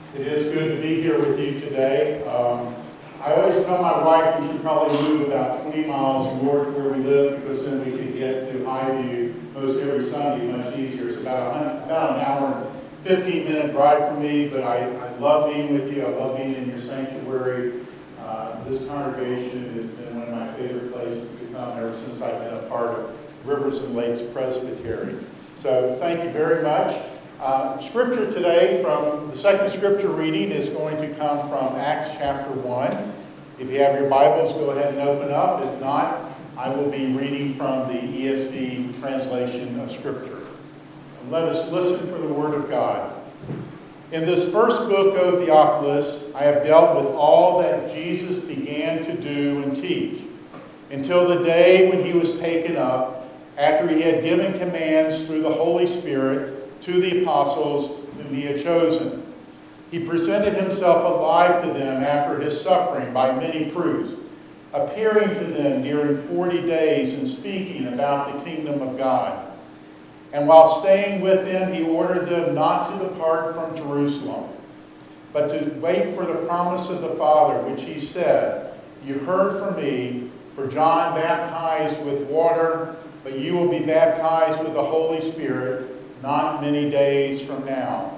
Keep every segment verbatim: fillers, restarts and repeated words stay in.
It is good to be here with you today. Um, I always tell my wife we should probably move about twenty miles north where we live because then we could get to Highview most every Sunday much easier. It's about, a, about an hour and fifteen minute drive for me, but I, I love being with you. I love being in your sanctuary. Uh, this congregation has been one of my favorite places to come ever since I've been a part of Rivers and Lakes Presbytery. So thank you very much. Uh, scripture today from the second scripture reading is going to come from Acts chapter one. If you have your Bibles, go ahead and open up. If not, I will be reading from the E S V translation of scripture. And let us listen for the word of God. In this first book, O Theophilus, I have dealt with all that Jesus began to do and teach, until the day when he was taken up, after he had given commands through the Holy Spirit to the apostles whom he had chosen. He presented himself alive to them after his suffering by many proofs, appearing to them during forty days and speaking about the kingdom of God. And while staying with them, he ordered them not to depart from Jerusalem, but to wait for the promise of the Father, which he said, "You heard from me, for John baptized with water, but you will be baptized with the Holy Spirit not many days from now."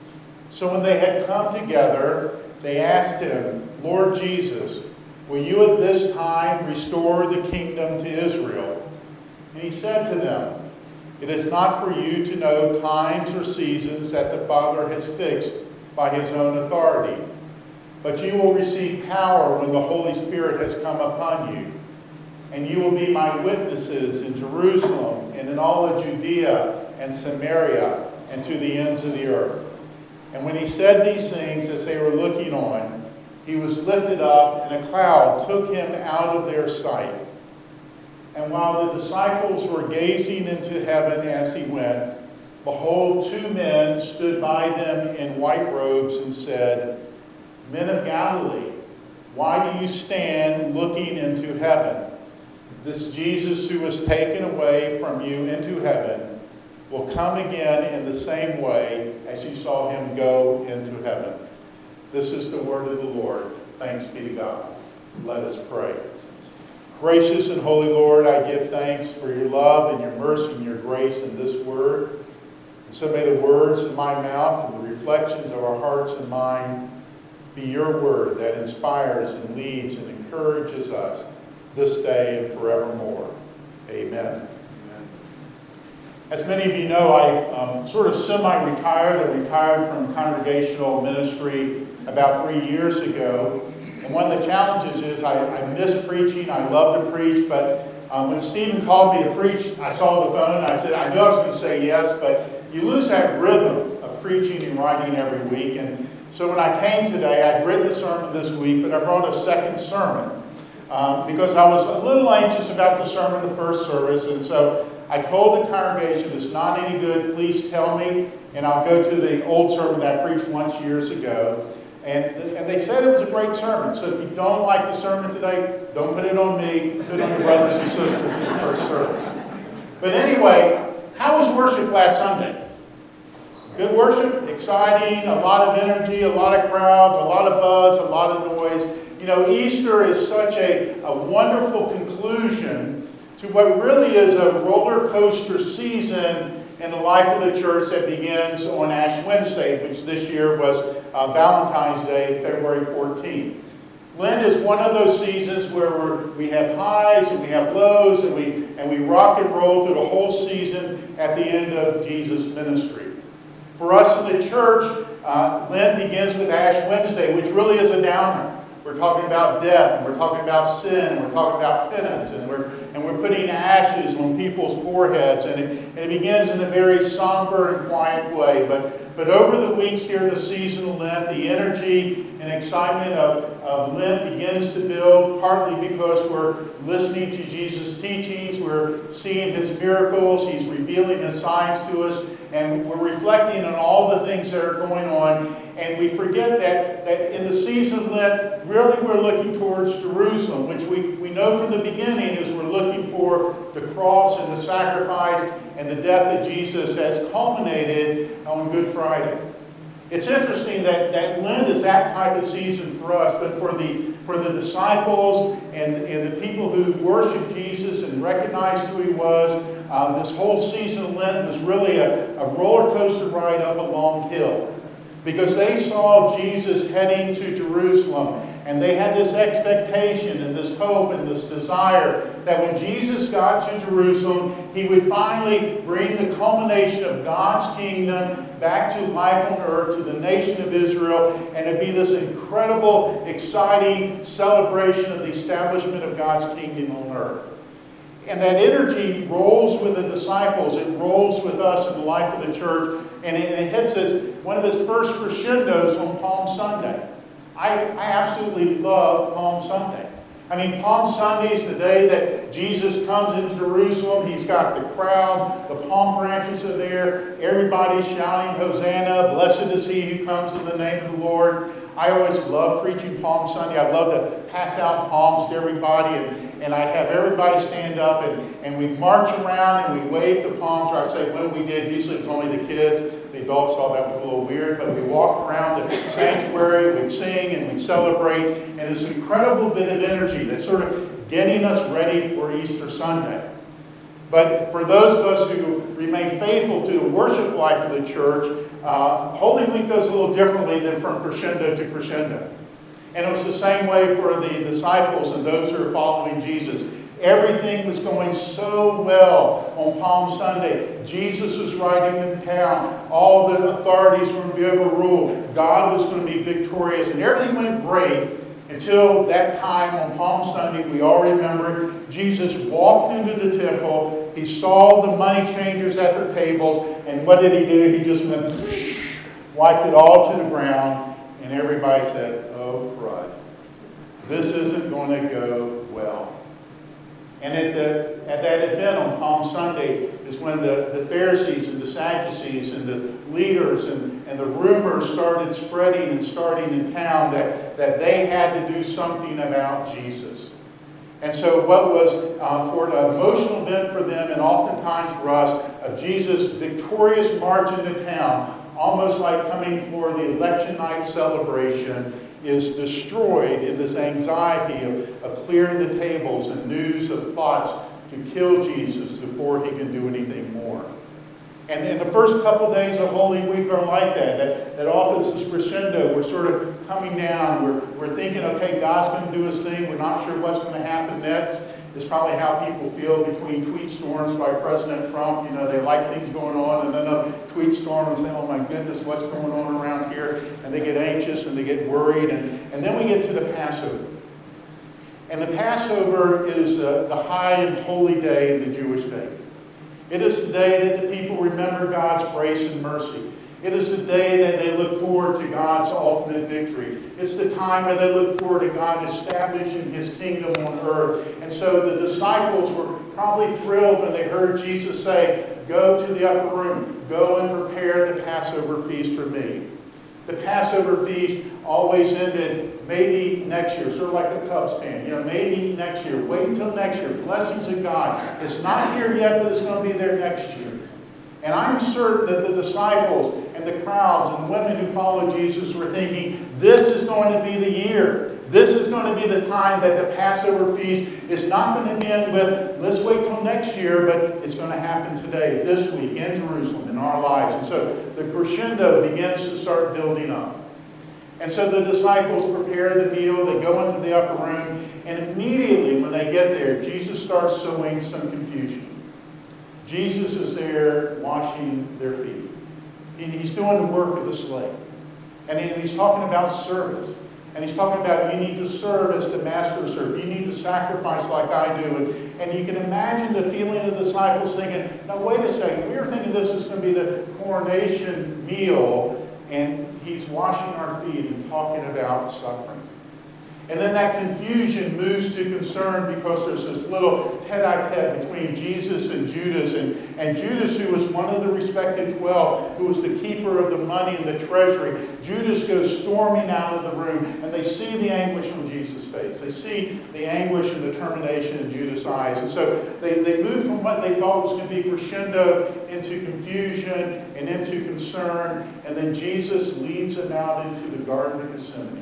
So when they had come together, they asked him, "Lord Jesus, will you at this time restore the kingdom to Israel?" And he said to them, "It is not for you to know times or seasons that the Father has fixed by his own authority, but you will receive power when the Holy Spirit has come upon you. And you will be my witnesses in Jerusalem and in all of Judea and Samaria and to the ends of the earth." And when he said these things as they were looking on, he was lifted up, and a cloud took him out of their sight. And while the disciples were gazing into heaven as he went, behold, two men stood by them in white robes and said, "Men of Galilee, why do you stand looking into heaven? This Jesus who was taken away from you into heaven will come again in the same way as you saw him go into heaven." This is the word of the Lord. Thanks be to God. Let us pray. Gracious and holy Lord, I give thanks for your love and your mercy and your grace in this word. And so may the words of my mouth and the reflections of our hearts and mind be your word that inspires and leads and encourages us this day and forevermore. Amen. As many of you know, I um, sort of semi-retired or retired from congregational ministry about three years ago. And one of the challenges is I, I miss preaching. I love to preach. But um, when Stephen called me to preach, I saw the phone and I said, I knew I was going to say yes, but you lose that rhythm of preaching and writing every week. And so when I came today, I'd written a sermon this week, but I brought a second sermon um, because I was a little anxious about the sermon the first service. And so I told the congregation, it's not any good, please tell me, and I'll go to the old sermon that I preached once years ago. And, and they said it was a great sermon. So if you don't like the sermon today, don't put it on me, put it on your brothers and sisters in the first service. But anyway, how was worship last Sunday? Good worship, exciting, a lot of energy, a lot of crowds, a lot of buzz, a lot of noise. You know, Easter is such a, a wonderful conclusion to what really is a roller coaster season in the life of the church that begins on Ash Wednesday, which this year was uh, Valentine's Day, February fourteenth. Lent is one of those seasons where we're, we have highs and we have lows, and we and we rock and roll through the whole season at the end of Jesus' ministry. For us in the church, uh, Lent begins with Ash Wednesday, which really is a downer. We're talking about death, and we're talking about sin, and we're talking about penance, and we're and we're putting ashes on people's foreheads, and it, and it begins in a very somber and quiet way. But but over the weeks here, the season of Lent, the energy and excitement of, of Lent begins to build, partly because we're listening to Jesus' teachings, we're seeing his miracles, he's revealing his signs to us, and we're reflecting on all the things that are going on. And we forget that, that in the season of Lent, really we're looking towards Jerusalem, which we, we know from the beginning is we're looking for the cross and the sacrifice and the death of Jesus has culminated on Good Friday. It's interesting that, that Lent is that type of season for us, but for the for the disciples and, and the people who worshiped Jesus and recognized who he was, um, this whole season of Lent was really a, a roller coaster ride up a long hill. Because they saw Jesus heading to Jerusalem, and they had this expectation and this hope and this desire that when Jesus got to Jerusalem, he would finally bring the culmination of God's kingdom back to life on earth, to the nation of Israel, and it'd be this incredible, exciting celebration of the establishment of God's kingdom on earth. And that energy rolls with the disciples. It rolls with us in the life of the church. And it, it hits us, one of his first crescendos on Palm Sunday. I, I absolutely love Palm Sunday. I mean, Palm Sunday is the day that Jesus comes into Jerusalem. He's got the crowd. The palm branches are there. Everybody's shouting, Hosanna. Blessed is he who comes in the name of the Lord. I always love preaching Palm Sunday. I love to pass out palms to everybody, and, and I'd have everybody stand up, and, and we march around and we wave the palms, or I'd say when we did, usually it was only the kids. The adults thought that was a little weird, but we walked around the sanctuary, we'd sing and we'd celebrate, and this incredible bit of energy that's sort of getting us ready for Easter Sunday. But for those of us who remain faithful to the worship life of the church, uh, Holy Week goes a little differently than from crescendo to crescendo. And it was the same way for the disciples and those who are following Jesus. Everything was going so well on Palm Sunday. Jesus was riding in town. All the authorities were going to be overruled. God was going to be victorious. And everything went great until that time on Palm Sunday. We all remember Jesus walked into the temple. He saw the money changers at their tables. And what did he do? He just went, whoosh, wiped it all to the ground. And everybody said, oh, crud. This isn't going to go well. And at, the, at that event on Palm Sunday is when the, the Pharisees and the Sadducees and the leaders and, and the rumors started spreading and starting in town that, that they had to do something about Jesus. And so what was uh, for an emotional event for them, and oftentimes for us, of Jesus' victorious march into town, almost like coming for the election night celebration, is destroyed in this anxiety of, of clearing the tables and news of plots to kill Jesus before he can do anything more. And in the first couple days of Holy Week are like that. That, that often this crescendo, we're sort of coming down. We're, we're thinking, okay, God's going to do his thing. We're not sure what's going to happen next. It's probably how people feel between tweet storms by President Trump. You know, they like things going on, and then a tweet storm and say, oh my goodness, what's going on around here? And they get anxious and they get worried. And, and then we get to the Passover. And the Passover is uh, the high and holy day in the Jewish faith. It is the day that the people remember God's grace and mercy. It is the day that they look forward to God's ultimate victory. It's the time that they look forward to God establishing his kingdom on earth. And so the disciples were probably thrilled when they heard Jesus say, go to the upper room, go and prepare the Passover feast for me. The Passover feast always ended maybe next year, sort of like a Cubs fan. You know, maybe next year. Wait until next year. Blessings of God. It's not here yet, but it's going to be there next year. And I'm certain that the disciples and the crowds and the women who followed Jesus were thinking, this is going to be the year. This is going to be the time that the Passover feast is not going to end with, let's wait till next year, but it's going to happen today, this week, in Jerusalem, in our lives. And so the crescendo begins to start building up. And so the disciples prepare the meal, they go into the upper room, and immediately when they get there, Jesus starts sowing some confusion. Jesus is there washing their feet. He's doing the work of the slave. And he's talking about service. And he's talking about you need to serve as the master served. You need to sacrifice like I do. And, and you can imagine the feeling of the disciples thinking, now wait a second, we were thinking this was going to be the coronation meal, and he's washing our feet and talking about suffering. And then that confusion moves to concern because there's this little tete-a-tete between Jesus and Judas. And, and Judas, who was one of the respected twelve, who was the keeper of the money and the treasury, Judas goes storming out of the room, and they see the anguish on Jesus' face. They see the anguish and determination in Judas' eyes. And so they, they move from what they thought was going to be crescendo into confusion and into concern. And then Jesus leads them out into the Garden of Gethsemane.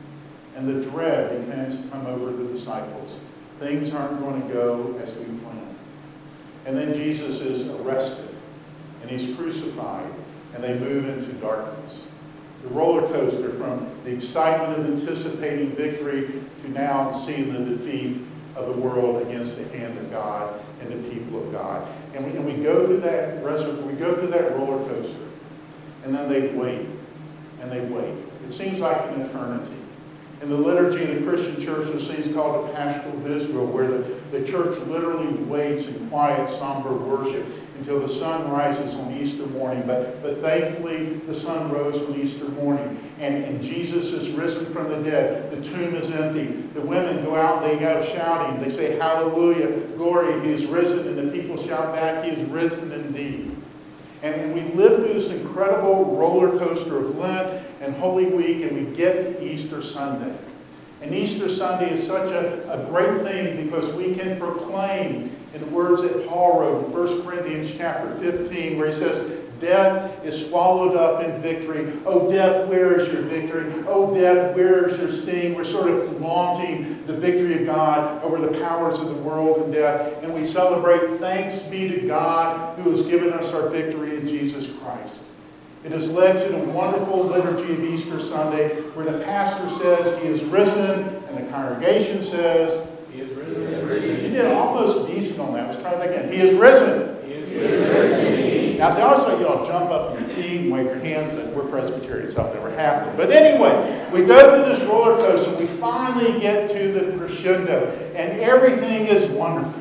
And the dread begins to come over the disciples. Things aren't going to go as we planned. And then Jesus is arrested, and he's crucified, and they move into darkness. The roller coaster from the excitement of anticipating victory to now seeing the defeat of the world against the hand of God and the people of God. And we, and we go through that we go through that roller coaster, and then they wait, and they wait. It seems like an eternity. In the liturgy in the Christian church, there's things called the Paschal Vigil, where the, the church literally waits in quiet, somber worship until the sun rises on Easter morning. But, but thankfully, the sun rose on Easter morning, and, and Jesus is risen from the dead. The tomb is empty. The women go out, they go shouting. They say, "Hallelujah, glory, he is risen." And the people shout back, "He is risen indeed." And we live through this incredible roller coaster of Lent and Holy Week, and we get to Easter Sunday. And Easter Sunday is such a, a great thing because we can proclaim, in the words that Paul wrote in First Corinthians chapter fifteen, where he says, "Death is swallowed up in victory. Oh, death, where is your victory? Oh, death, where is your sting?" We're sort of flaunting the victory of God over the powers of the world and death. And we celebrate, thanks be to God who has given us our victory in Jesus Christ. It has led to the wonderful liturgy of Easter Sunday, where the pastor says he is risen, and the congregation says, "He is risen." He is risen. You did almost decent on that. Let's try that again. He is risen. He is risen. Now, see, I always thought you all jump up on your feet and wave your hands, but we're Presbyterians, so that never happened. But anyway, we go through this roller coaster, and we finally get to the crescendo, and everything is wonderful.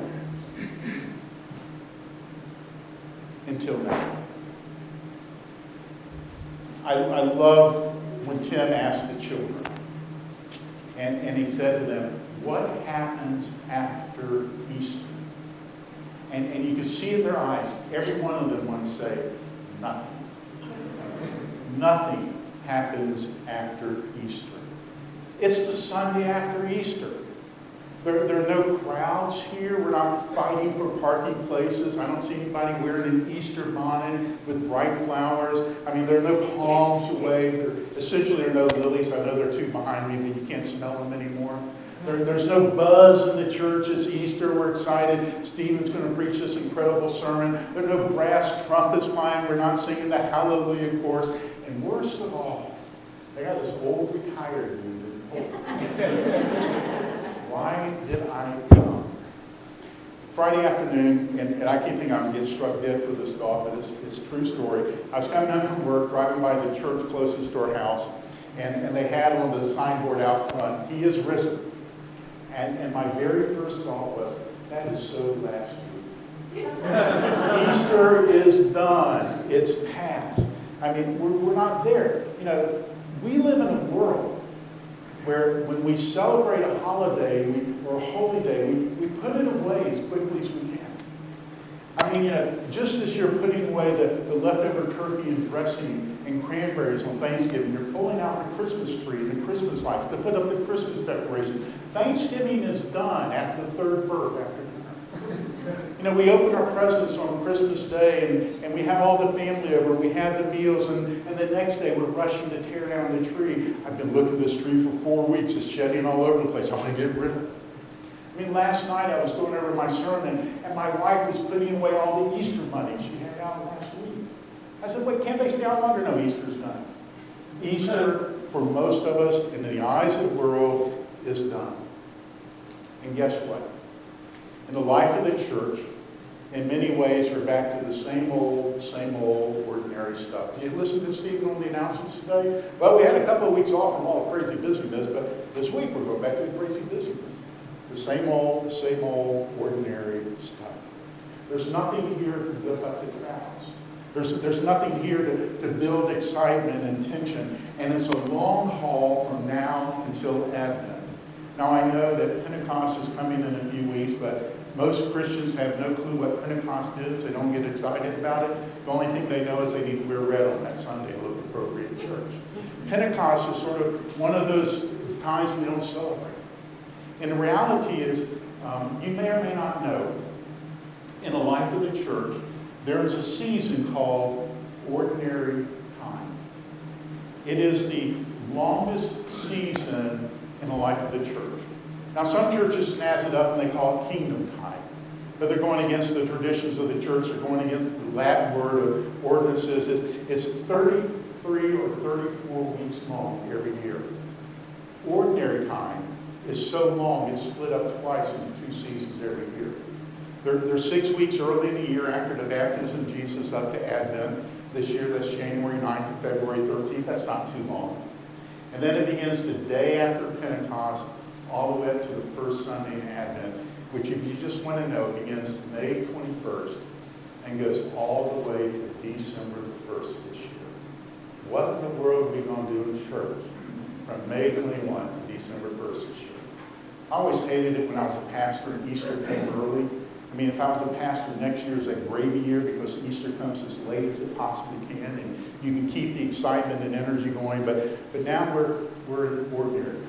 Until now. I, I love when Tim asked the children, and, and he said to them, "What happens after Easter?" And, and you could see in their eyes, every one of them want to say, "Nothing." Nothing happens after Easter. It's the Sunday after Easter. There, there are no crowds here. We're not fighting for parking places. I don't see anybody wearing an Easter bonnet with bright flowers. I mean, there are no palms to wave. There essentially there are no lilies. I know there are two behind me, but you can't smell them anymore. There, there's no buzz in the church. It's Easter. We're excited. Stephen's going to preach this incredible sermon. There are no brass trumpets playing. We're not singing the Hallelujah chorus. And worst of all, they got this old retired dude. Why did I come? Friday afternoon, and, and I keep thinking I'm going to get struck dead for this thought, but it's, it's a true story. I was coming home from work, driving by the church closest to our house, and, and they had on the signboard out front, "He is risen." And, and my very first thought was, that is so last week. Easter is done. It's past. I mean, we're, we're not there. You know, we live in a world where when we celebrate a holiday we, or a holy day, we, we put it away as quickly as we can. I mean, you know, just as you're putting away the, the leftover turkey and dressing and cranberries on Thanksgiving, you're pulling out the Christmas tree and the Christmas lights to put up the Christmas decoration. Thanksgiving is done after the third birth, after dinner. You know, we open our presents on Christmas Day, and, and we have all the family over, we have the meals, and, and the next day we're rushing to tear down the tree. I've been looking at this tree for four weeks. It's shedding all over the place. I want to get rid of it. I mean, last night I was going over my sermon, and my wife was putting away all the Easter money she had out last week. I said, "Wait, can't they stay out longer?" No, Easter's done. Easter, for most of us, in the eyes of the world, is done. And guess what? In the life of the church, in many ways, we're back to the same old, same old, ordinary stuff. Did you listen to Stephen on the announcements today? Well, we had a couple of weeks off from all the crazy busyness, but this week we're going back to the crazy busyness. The same old, same old, ordinary stuff. There's nothing here to build up the crowds. There's, there's nothing here to, to build excitement and tension. And it's a long haul from now until Advent. Now I know that Pentecost is coming in a few weeks, but most Christians have no clue what Pentecost is. They don't get excited about it. The only thing they know is they need to wear red on that Sunday and look appropriate in church. Pentecost is sort of one of those times we don't celebrate. And the reality is, um, you may or may not know, in the life of the church, there is a season called ordinary time. It is the longest season in the life of the church. Now, some churches snazz it up and they call it kingdom time. But they're going against the traditions of the church. They're going against the Latin word of ordinances. It's, it's thirty-three or thirty-four weeks long every year. Ordinary time is so long, it's split up twice into two seasons every year. There, there's six weeks early in the year after the baptism of Jesus up to Advent. This year, that's January ninth to February thirteenth. That's not too long. And then it begins the day after Pentecost, all the way up to the first Sunday in Advent, which, if you just want to know, begins May twenty-first and goes all the way to December the first this year. What in the world are we going to do in church from May twenty-first to December first this year? I always hated it when I was a pastor and Easter came early. I mean, if I was a pastor, next year is a gravy year because Easter comes as late as it possibly can, and you can keep the excitement and energy going. But but now we're we're in ordinary time.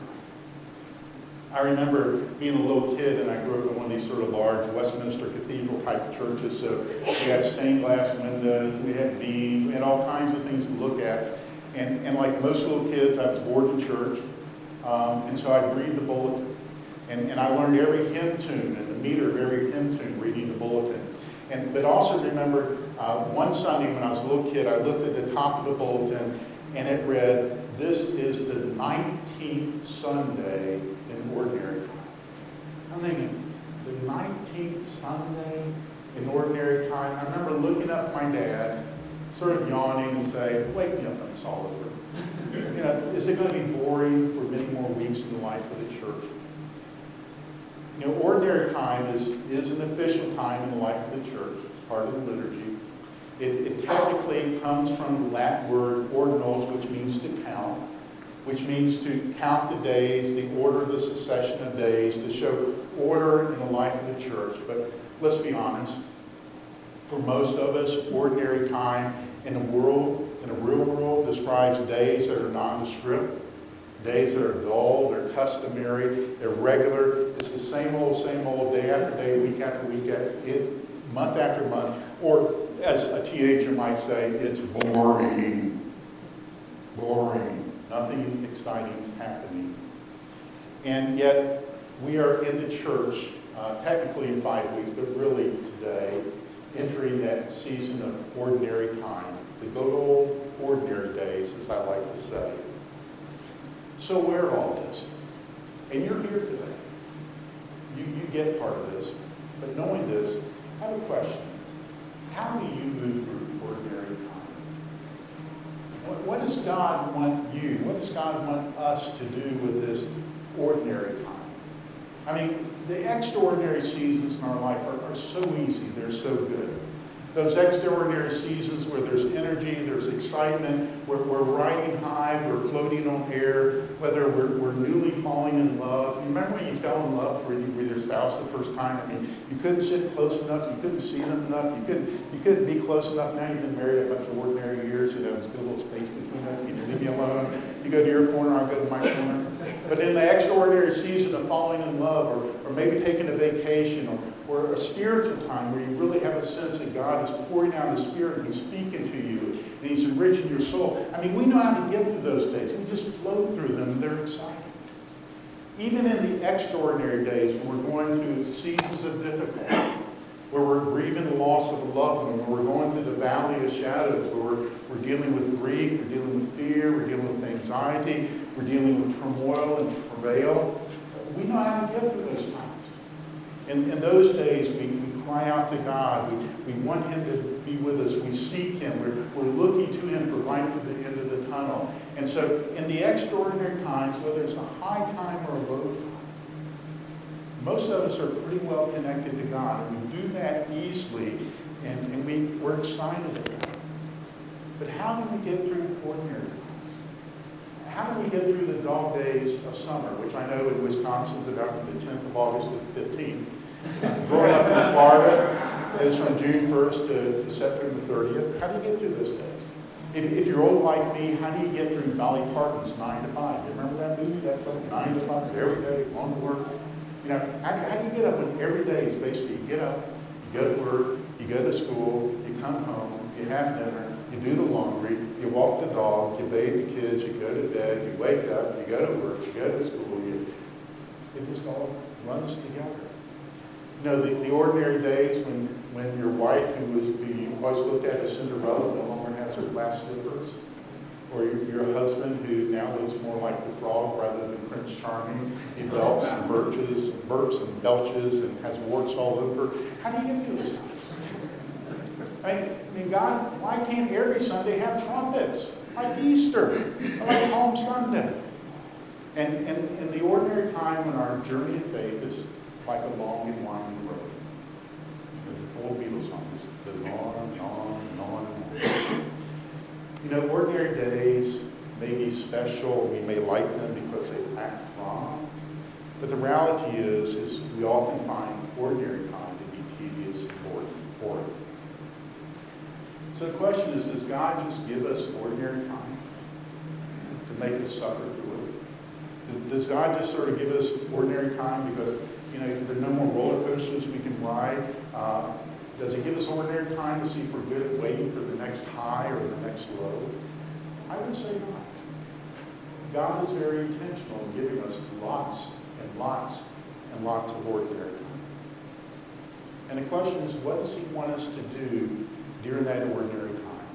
I remember being a little kid, and I grew up in one of these sort of large Westminster Cathedral type churches. So we had stained glass windows, we had beams, we had all kinds of things to look at. And and like most little kids, I was bored in church, um, and so I'd read the bulletin. And, and I learned every hymn tune and the meter of every hymn tune reading the bulletin. And but also remember uh, one Sunday when I was a little kid, I looked at the top of the bulletin and it read, "This is the nineteenth Sunday in ordinary time." I'm thinking, the nineteenth Sunday in ordinary time? I remember looking up at my dad, sort of yawning and saying, "Wake me up when it's all over." You know, is it going to be boring for many more weeks in the life of the church? You know, ordinary time is, is an official time in the life of the church. It's part of the liturgy. It, it technically comes from the Latin word ordinals, which means to count, which means to count the days, the order of the succession of days, to show order in the life of the church. But let's be honest. For most of us, ordinary time in the world, in the real world, describes days that are nondescript. Days that are dull, they're customary, they're regular. It's the same old, same old, day after day, week after week, it, month after month. Or, as a teenager might say, it's boring. Boring. Nothing exciting is happening. And yet, we are in the church, uh, technically in five weeks, but really today, entering that season of ordinary time. The good old ordinary days, as I like to say. So aware of all this, and you're here today. You, you get part of this, but knowing this, I have a question. How do you move through ordinary time? What, what does God want you, what does God want us to do with this ordinary time? I mean, the extraordinary seasons in our life are, are so easy, they're so good. Those extraordinary seasons where there's energy, there's excitement, we're, we're riding high, we're floating on air, whether we're, we're newly falling in love. You remember when you fell in love with, with your spouse the first time? I mean, you couldn't sit close enough, you couldn't see them enough, you couldn't, you couldn't be close enough. Now you've been married a bunch of ordinary years, you know, there's a good little space between us. Can you leave me alone? You go to your corner, I'll go to my corner. But in the extraordinary season of falling in love, or, or maybe taking a vacation, or, or a spiritual time where you really have a sense that God is pouring out His Spirit and He's speaking to you, and He's enriching your soul. I mean, we know how to get through those days. We just float through them, and they're exciting. Even in the extraordinary days when we're going through seasons of difficulty, where we're grieving the loss of a loved one, where we're going through the valley of shadows, where we're, we're dealing with grief, we're dealing with fear, we're dealing with anxiety, we're dealing with turmoil and travail. We know how to get through those times. In, in those days, we, we cry out to God. We, we want Him to be with us. We seek Him. We're, we're looking to Him for light to the end of the tunnel. And so in the extraordinary times, whether it's a high time or a low time, most of us are pretty well connected to God. And we do that easily, and, and we, we're excited about it. But how do we get through ordinary times? How do we you get through the dog days of summer, which I know in Wisconsin is about from the tenth of August to the fifteenth. Growing up in Florida, it's from June first to, to September thirtieth. How do you get through those days? If, if you're old like me, how do you get through Dolly Parton's nine to five? You remember that movie? That's like nine to five, every day, on to work. You know, how, how do you get up when every day is basically you get up, you go to work, you go to school, you come home, you have dinner, you do the laundry, you walk the dog, you bathe the kids, you go to bed, you wake up, you go to work, you go to school, you, it just all runs together. You know, the, the ordinary days when, when your wife, who was who you always looked at as Cinderella, no longer has her glass slippers, or your, your husband, who now looks more like the frog rather than Prince Charming. He belts and birches, and burps and belches and has warts all over. How do you get through this time? I mean, I mean, God, why can't every Sunday have trumpets? Like Easter, or like Palm Sunday. And, and, and the ordinary time when our journey of faith is like a long and winding road. The old Beatles song just goes on and on and on and on. You know, ordinary days may be special. We may like them because they lack drama. But the reality is, is we often find ordinary time to be tedious and boring. So the question is, does God just give us ordinary time to make us suffer through it? Does God just sort of give us ordinary time because, you know, there are no more roller coasters we can ride? Uh, does he give us ordinary time to see if we're good at waiting for the next high or the next low? I would say not. God is very intentional in giving us lots and lots and lots of ordinary time. And the question is, what does he want us to do during that ordinary time?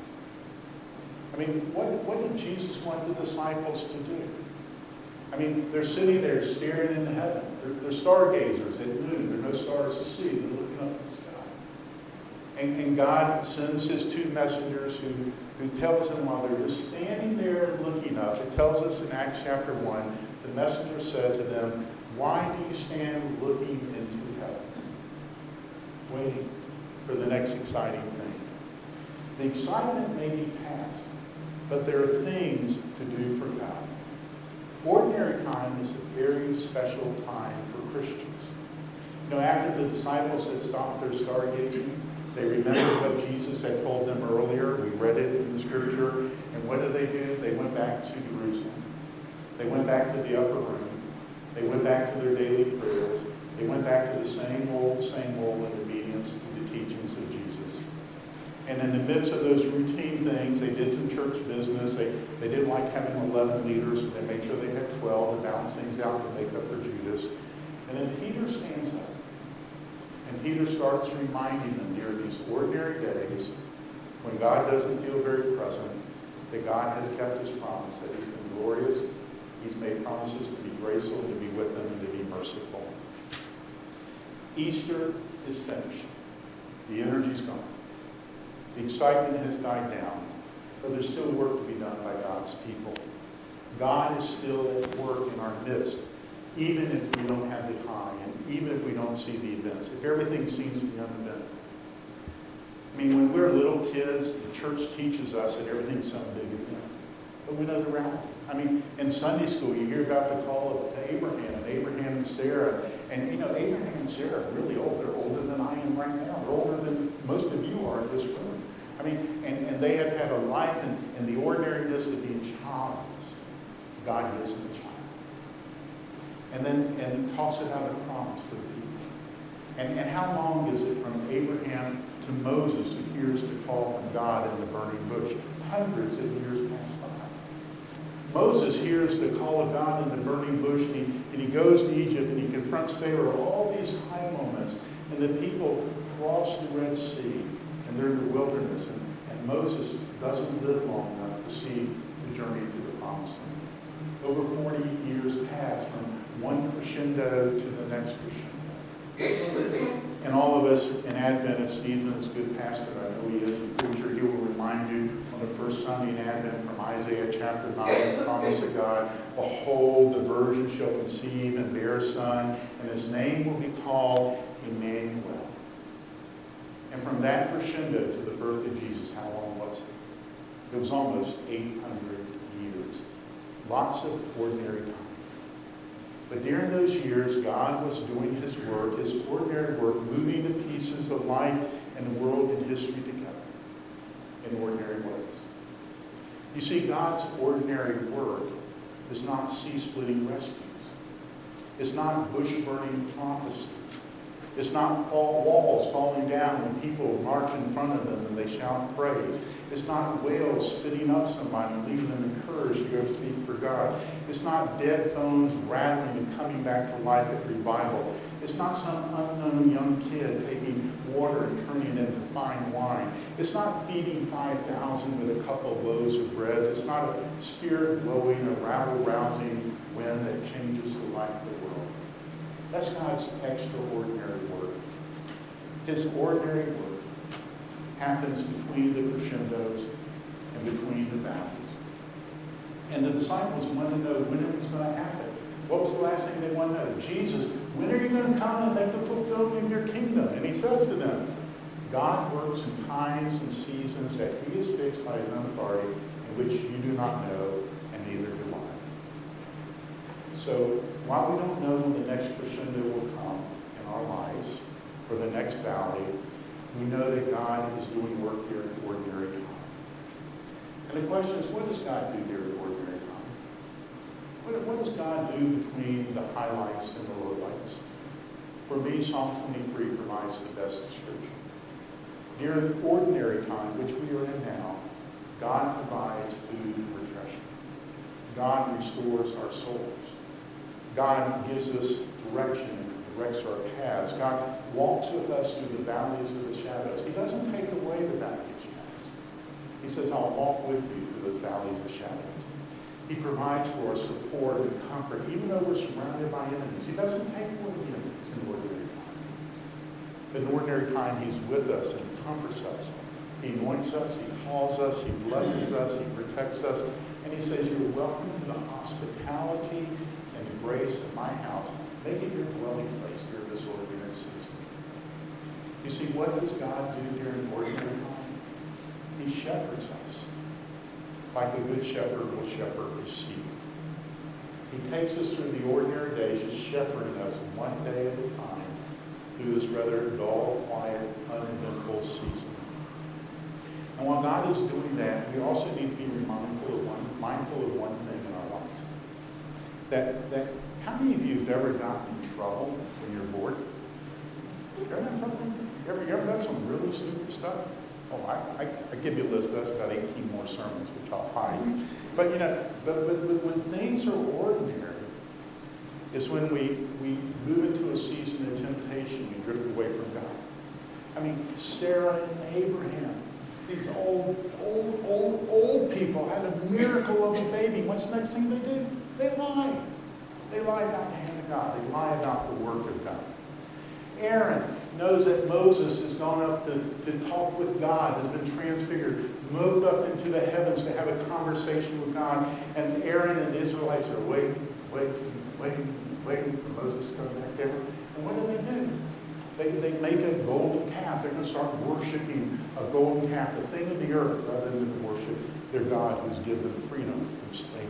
I mean, what, what did Jesus want the disciples to do? I mean, they're sitting there staring into heaven. They're, they're stargazers at noon. There are no stars to see. They're looking up at the sky. And, and God sends his two messengers who, who tells them while they're just standing there looking up, it tells us in Acts chapter one, the messenger said to them, "Why do you stand looking into heaven, waiting for the next exciting thing?" The excitement may be past, but there are things to do for God. Ordinary time is a very special time for Christians. You know, after the disciples had stopped their stargazing, they remembered what Jesus had told them earlier. We read it in the scripture. And what did they do? They went back to Jerusalem. They went back to the upper room. They went back to their daily prayers. They went back to the same old, same old in obedience to the teachings of Jesus. And in the midst of those routine things, they did some church business. They, they didn't like having eleven leaders, so they made sure they had twelve to balance things out to make up for Judas. And then Peter stands up. And Peter starts reminding them during these ordinary days, when God doesn't feel very present, that God has kept his promise, that he's been glorious. He's made promises to be graceful, to be with them, and to be merciful. Easter is finished. The energy's gone. The excitement has died down, but there's still work to be done by God's people. God is still at work in our midst, even if we don't have the high, and even if we don't see the events, if everything seems to be uneventful. I mean, when we're little kids, the church teaches us that everything's some big event, but we know the reality. I mean, in Sunday school, you hear about the call of Abraham, and Abraham and Sarah, and you know, Abraham and Sarah are really old. They're older than I am right now. They're older than most of you are in this room. I mean, and, and they have had a life in, in the ordinariness of being childless. God gives them a child. And then and tosses out a promise for the people. And, and how long is it from Abraham to Moses, who hears the call from God in the burning bush? Hundreds of years pass by. Moses hears the call of God in the burning bush, and he, and he goes to Egypt, and he confronts Pharaoh, all these high moments, and the people cross the Red Sea, and they're in the wilderness, and, and Moses doesn't live long enough to see the journey to the promised land. Over forty years pass from one crescendo to the next crescendo. And all of us in Advent, if Stephen's a good pastor, I know he is, a preacher, he will remind you on the first Sunday in Advent from Isaiah chapter nine, the promise of God, "Behold, the virgin shall conceive and bear a son, and his name will be called Emmanuel." And from that crescendo to the birth of Jesus, how long was it? It was almost eight hundred years. lots of ordinary time. But during those years, God was doing his work, his ordinary work, moving the pieces of life and world and history together in ordinary ways. You see, God's ordinary work is not sea-splitting rescues. It's not bush-burning prophecies. It's not fall walls falling down when people march in front of them and they shout praise. It's not whales spitting up somebody and leaving them encouraged to go speak for God. It's not dead bones rattling and coming back to life at revival. It's not some unknown young kid taking water and turning it into fine wine. It's not feeding five thousand with a couple of loaves of bread. It's not a spirit-blowing, a rabble-rousing wind that changes the life of the world. That's God's extraordinary work. His ordinary work happens between the crescendos and between the valleys. And the disciples wanted to know when it was going to happen. What was the last thing they wanted to know? Jesus, when are you going to come and make the fulfillment of your kingdom? And he says to them, God works in times and seasons that he is fixed by his own authority, in which you do not know, and neither do I. So while we don't know when the next crescendo will come in our lives, or the next valley, we know that God is doing work here in ordinary time. And the question is, what does God do here in ordinary time? What, what does God do between the highlights and the lowlights? For me, Psalm twenty-three provides the best description. During ordinary time, which we are in now, God provides food and refreshment. God restores our souls. God gives us direction and directs our paths. God walks with us through the valleys of the shadows. He doesn't take away the valley of shadows. He says, I'll walk with you through those valleys of shadows. He provides for us support and comfort, even though we're surrounded by enemies. He doesn't take away the enemies in ordinary time. In ordinary time, he's with us and comforts us. He anoints us, he calls us, he blesses us, he protects us, and he says, you're welcome to the hospitality and the grace of my house. Make it your dwelling place during this ordinary season. You see, what does God do during ordinary time? He shepherds us, like a good shepherd will shepherd his sheep. He takes us through the ordinary days, just shepherding us one day at a time through this rather dull, quiet, uneventful season. And while God is doing that, we also need to be mindful of one, mindful of one thing in our lives. That, that how many of you have ever gotten in trouble when you're bored? You ever had trouble? You ever, you ever done some really stupid stuff? Oh, I, I, I give you a list, but that's about eighteen more sermons, which I'll hide. But, you know, but, but, but when things are ordinary, is when we, we move into a season of temptation, we drift away from God. I mean, Sarah and Abraham, these old, old, old, old people had a miracle of a baby. What's the next thing they do? They lie. They lie about the hand of God. They lie about the work of God. Aaron knows that Moses has gone up to, to talk with God, has been transfigured, moved up into the heavens to have a conversation with God. And Aaron and the Israelites are waiting, waiting, waiting, waiting for Moses to come back there. And what do they do? They, they make a golden calf. They're going to start worshiping a golden calf, the thing of the earth, rather than to worship their God who's given them freedom from slavery.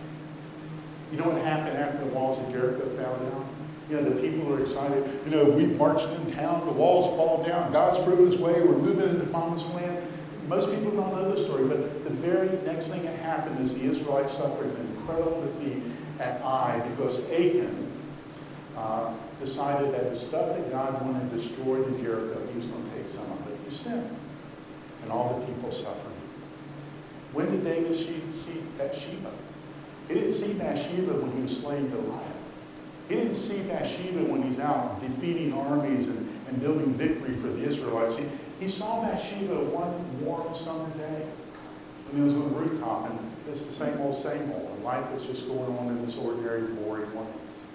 You know what happened after the walls of Jericho fell down? You know, the people are excited. You know, we've marched in town, the walls fall down, God's proven his way, we're moving into the promised land. Most people don't know this story, but the very next thing that happened is the Israelites suffered an incredible defeat at Ai because Achan uh, decided that the stuff that God wanted destroyed in Jericho, he was going to take some of it. He sinned, and all the people suffered. When did David see Bathsheba? He didn't see Bathsheba when he was slaying Goliath. He didn't see Bathsheba when he's out defeating armies and, and building victory for the Israelites. He, he saw Bathsheba one warm summer day when he was on the rooftop, and it's the same old, same old. And life is just going on in this ordinary, boring way.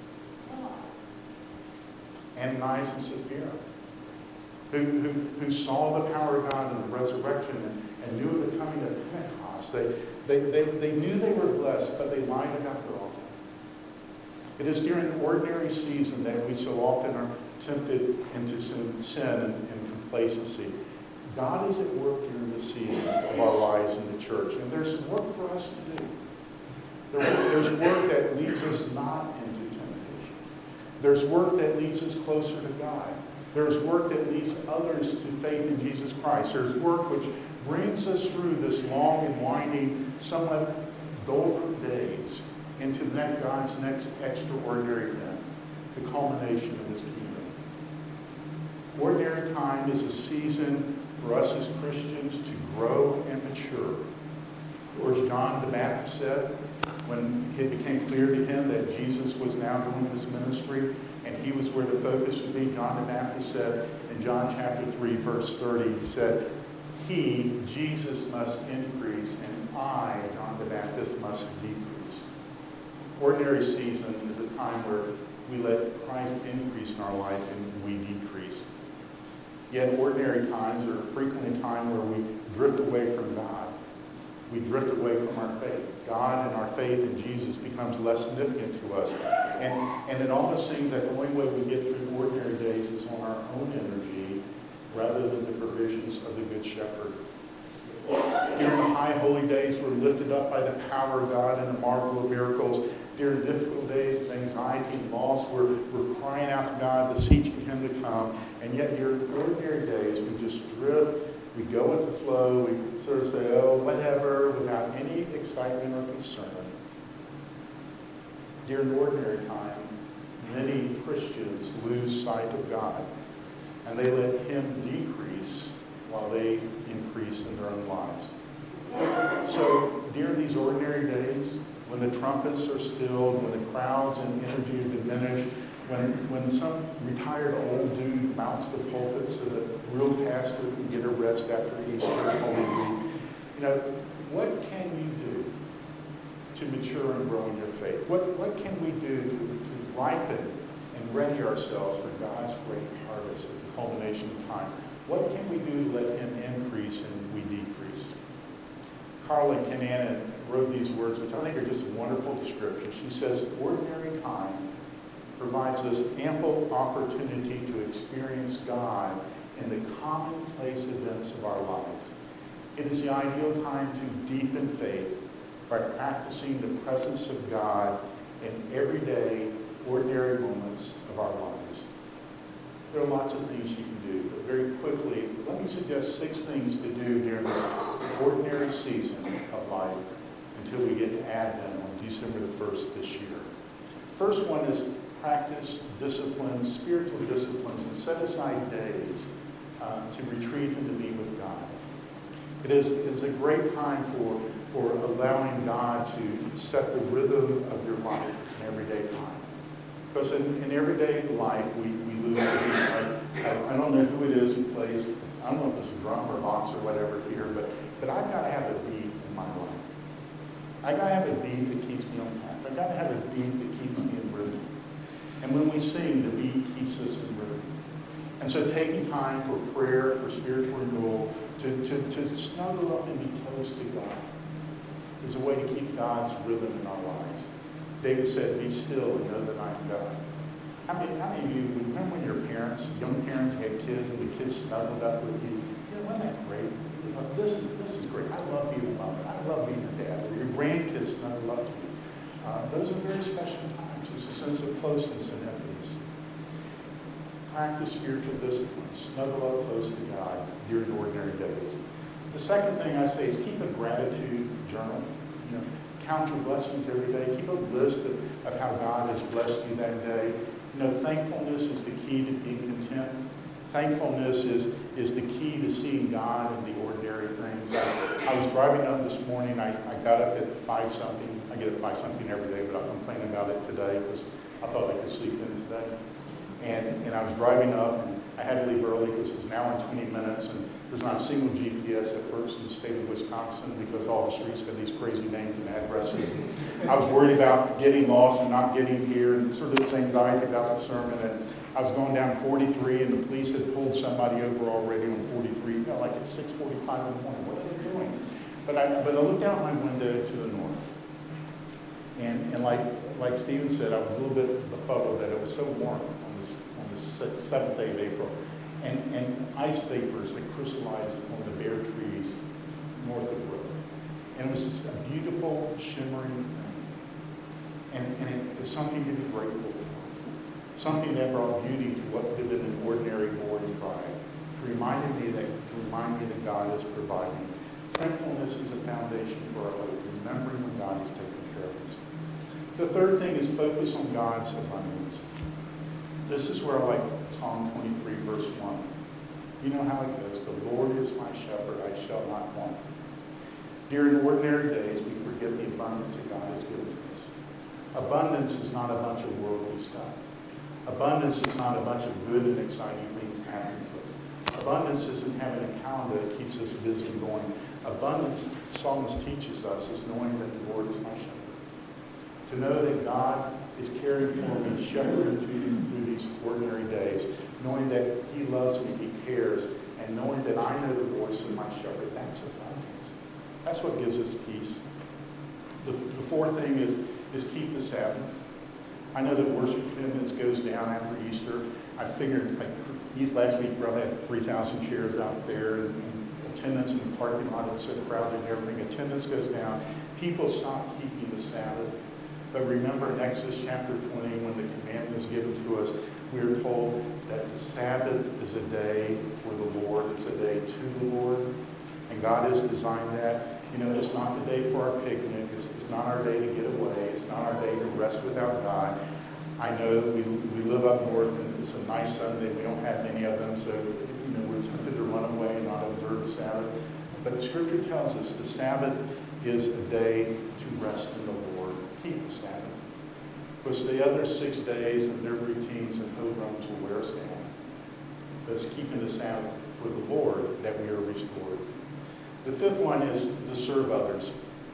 Ananias and Sapphira, who, who, who saw the power of God in the resurrection and, and knew of the coming of Pentecost. They, they, they, they knew they were blessed, but they lied about their offering. It is during an ordinary season that we so often are tempted into sin, sin and, and complacency. God is at work during this season of our lives in the church, and there's work for us to do. There, There's work that leads us not into temptation. There's work that leads us closer to God. There's work that leads others to faith in Jesus Christ. There's work which brings us through this long and winding, somewhat golden days into that God's next extraordinary event, the culmination of his kingdom. Ordinary time is a season for us as Christians to grow and mature. Or as John the Baptist said, when it became clear to him that Jesus was now doing his ministry and he was where the focus would be, John the Baptist said in John chapter three, verse thirty, he said, he, Jesus, must increase, and I, John the Baptist, must decrease. Ordinary season is a time where we let Christ increase in our life and we decrease. Yet ordinary times are frequently time where we drift away from God. We drift away from our faith. God and our faith in Jesus becomes less significant to us. And, and it almost seems that the only way we get through ordinary days is on our own energy rather than the provisions of the Good Shepherd. During the high holy days, we're lifted up by the power of God and the marvel of miracles. During difficult days of anxiety and loss, we're, we're crying out to God, beseeching him to come. And yet during ordinary days, we just drift. We go with the flow. We sort of say, oh, whatever, without any excitement or concern. During ordinary time, many Christians lose sight of God, and they let him decrease while they increase in their own lives. So during these ordinary days, when the trumpets are stilled, when the crowds and energy are diminished, when, when some retired old dude mounts the pulpit so that a real pastor can get a rest after Easter and Holy Week, you know, what can you do to mature and grow in your faith? What, what can we do to, to ripen and ready ourselves for God's great harvest at the culmination of time? What can we do to let him increase and we decrease? Carla Kinnanen wrote these words, which I think are just a wonderful description. She says, ordinary time provides us ample opportunity to experience God in the commonplace events of our lives. It is the ideal time to deepen faith by practicing the presence of God in everyday, ordinary moments of our lives. There are lots of things you can do, but very quickly, let me suggest six things to do during this ordinary season of life until we get to Advent on December the first this year. First one is practice disciplines, spiritual disciplines, and set aside days uh, to retreat and to be with God. It is, it is a great time for, for allowing God to set the rhythm of your life in everyday time. Because in, in everyday life, we, we lose the beat. Like, I, I don't know who it is who plays, I don't know if it's a drum or a box or whatever here, but, but I've got to have a beat in my life. I've got to have a beat that keeps me on path. I've got to have a beat that keeps me in rhythm. And when we sing, the beat keeps us in rhythm. And so taking time for prayer, for spiritual renewal, to, to, to snuggle up and be close to God is a way to keep God's rhythm in our lives. David said, be still and know that I am God. How many, how many of you remember when your parents, young parents, had kids and the kids snuggled up with you? You know, wasn't that great? You thought, this is, this is great. I love being a mother. I love being a dad. Or your grandkids snuggle up to you. Uh, those are very special times. There's a sense of closeness and intimacy. Practice spiritual disciplines. Snuggle up close to God during ordinary days. The second thing I say is keep a gratitude journal. You know, count your blessings every day. Keep a list of, of how God has blessed you that day. You know, thankfulness is the key to being content. Thankfulness is, is the key to seeing God in the ordinary things. I, I was driving up this morning. I, I got up at five something. I get up at five something every day, but I'm complaining about it today because I thought I could sleep in today. And, and I was driving up, and I had to leave early because it's an hour and twenty minutes, and there's not a single G P S that works in the state of Wisconsin because all the streets have these crazy names and addresses. I was worried about getting lost and not getting here, and sort of anxiety about the sermon. And I was going down forty-three, and the police had pulled somebody over already on forty-three. You know, like at six forty-five in the morning. What are they doing? But I, but I looked out my window to the north, and and like like Stephen said, I was a little bit befuddled that it was so warm on this on the seventh day of April. And, and ice vapors had crystallized on the bare trees north of the road. And it was just a beautiful, shimmering thing. And, and it is something to be grateful for. Something that brought beauty to what would have been an ordinary, boring Friday. It reminded me that, to remind me that God is providing. Thankfulness is a foundation for our hope, remembering when God is taking care of us. The third thing is focus on God's abundance. This is where I like Psalm twenty-three, verse one. You know how it goes. The Lord is my shepherd, I shall not want. During ordinary days, we forget the abundance that God has given to us. Abundance is not a bunch of worldly stuff. Abundance is not a bunch of good and exciting things happening to us. Abundance isn't having a calendar that keeps us busy and going. Abundance, the psalmist teaches us, is knowing that the Lord is my shepherd. To know that God is caring for me, shepherding me through these ordinary days, knowing that he loves me, he cares, and knowing that I know the voice of my shepherd, that's abundance. That's what gives us peace. The, the fourth thing is, is keep the Sabbath. I know that worship attendance goes down after Easter. I figured, like, East last week, we probably had three thousand chairs out there, and, and attendance in the parking lot is so crowded and everything. Attendance goes down. People stop keeping the Sabbath. But remember in Exodus chapter twenty, when the commandment is given to us, we are told that the Sabbath is a day for the Lord. It's a day to the Lord. And God has designed that. You know, it's not the day for our picnic. It's, it's not our day to get away. It's not our day to rest without God. I know we, we live up north, and it's a nice Sunday. We don't have many of them, so you know we're tempted to run away and not observe the Sabbath. But the Scripture tells us the Sabbath is a day to rest in the Lord. Keep the Sabbath. Because the other six days and their routines and pilgrims will wear us down. But it's keeping the Sabbath for the Lord that we are restored. The fifth one is to serve others.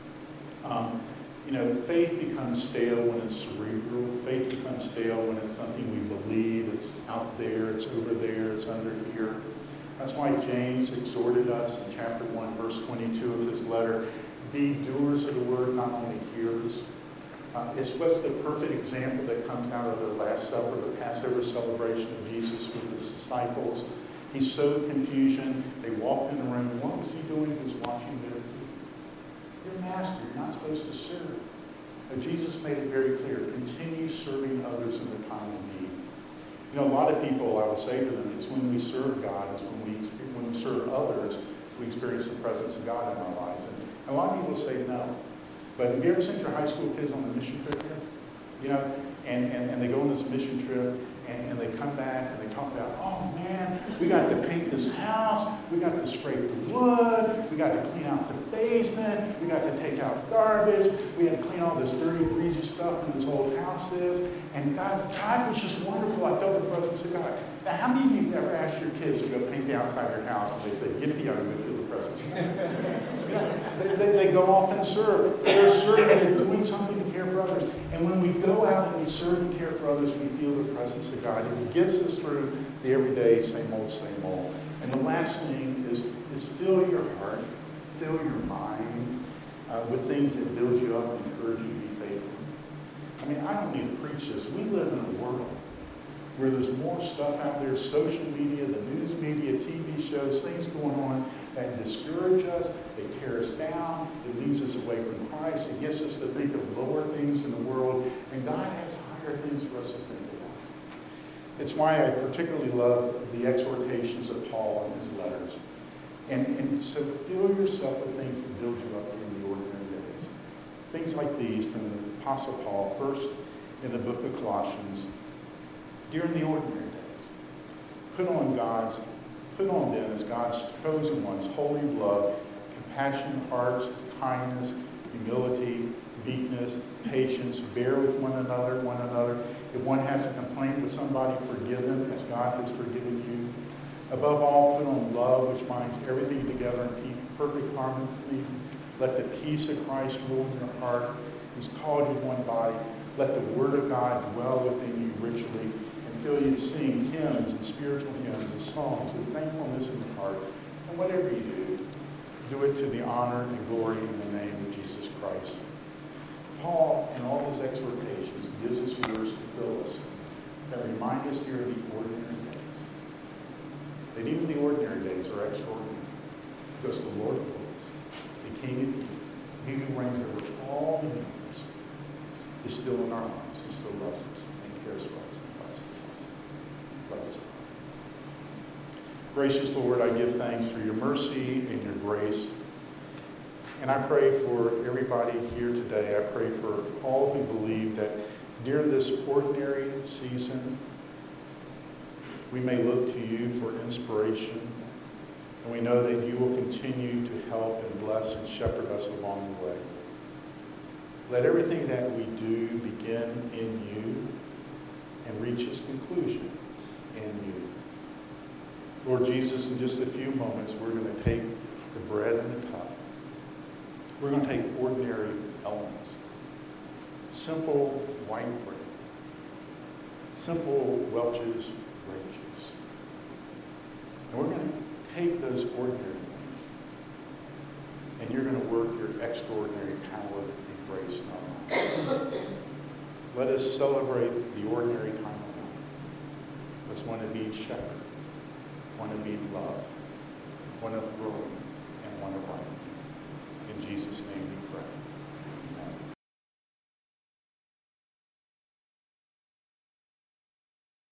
Um, you know, faith becomes stale when it's cerebral. Faith becomes stale when it's something we believe. It's out there, it's over there, it's under here. That's why James exhorted us in chapter one, verse twenty-two of his letter, be doers of the word, not only hearers. Uh, it's what's the perfect example that comes out of the Last Supper, the Passover celebration of Jesus with his disciples. He sowed confusion. They walked in the room. What was he doing? He was washing their feet. You're a master. You're not supposed to serve. But Jesus made it very clear. Continue serving others in the time of need. You know, a lot of people, I will say to them, it's when we serve God, it's when we, when we serve others, we experience the presence of God in our lives. And a lot of people say no. But have you ever sent your high school kids on a mission trip here? You know, and, and, and they go on this mission trip, and, and they come back, and they talk about, oh man, we got to paint this house, we got to scrape the wood, we got to clean out the basement, we got to take out garbage, we had to clean all this dirty, greasy stuff in this old house is, and God, God was just wonderful. I felt the presence of God. Now, how many of you have ever asked your kids to go paint the outside of your house, and they say, get me out of the feel the presence of God? They, they, they go off and serve. They're serving, they're doing something to care for others. And when we go out and we serve and care for others, we feel the presence of God. It gets us through the everyday, same old, same old. And the last thing is, is fill your heart, fill your mind uh, with things that build you up and encourage you to be faithful. I mean, I don't need to preach this. We live in a world where there's more stuff out there, social media, the news media, T V shows, things going on that discourage us, they tear us down, it leads us away from Christ, it gets us to think of lower things in the world, and God has higher things for us to think about. It's why I particularly love the exhortations of Paul in his letters. And, and so fill yourself with things that build you up in the ordinary days. Things like these from the Apostle Paul, first in the book of Colossians, during the ordinary days, put on God's Put on then as God's chosen ones, holy love, compassion, hearts, kindness, humility, meekness, patience, bear with one another, one another. If one has a complaint with somebody, forgive them as God has forgiven you. Above all, put on love, which binds everything together in perfect harmony. Let the peace of Christ rule in your heart, who's called you one body. Let the word of God dwell within you richly. Fill you to sing hymns and spiritual hymns and songs and thankfulness in your heart. And whatever you do, do it to the honor and glory in the name of Jesus Christ. Paul, in all his exhortations, gives us words to fill us that remind us here of the ordinary days. That even the ordinary days are extraordinary. Because the Lord of Lords, the King of Kings, he who reigns over all the universe, is still in our lives. He still loves us and cares for us and blesses us. Let us pray. Gracious Lord, I give thanks for your mercy and your grace. And I pray for everybody here today. I pray for all who believe that during this ordinary season, we may look to you for inspiration. And we know that you will continue to help and bless and shepherd us along the way. Let everything that we do begin in you and reach its conclusion in you. Lord Jesus, in just a few moments, we're going to take the bread and the cup. We're going to take ordinary elements. Simple white bread. Simple Welch's grape juice. And we're going to take those ordinary things, and you're going to work your extraordinary power and grace in our lives. Let us celebrate the ordinary time of life. Let's want to be shepherd, want to be loved, one of growing, and one of life. In Jesus' name we pray.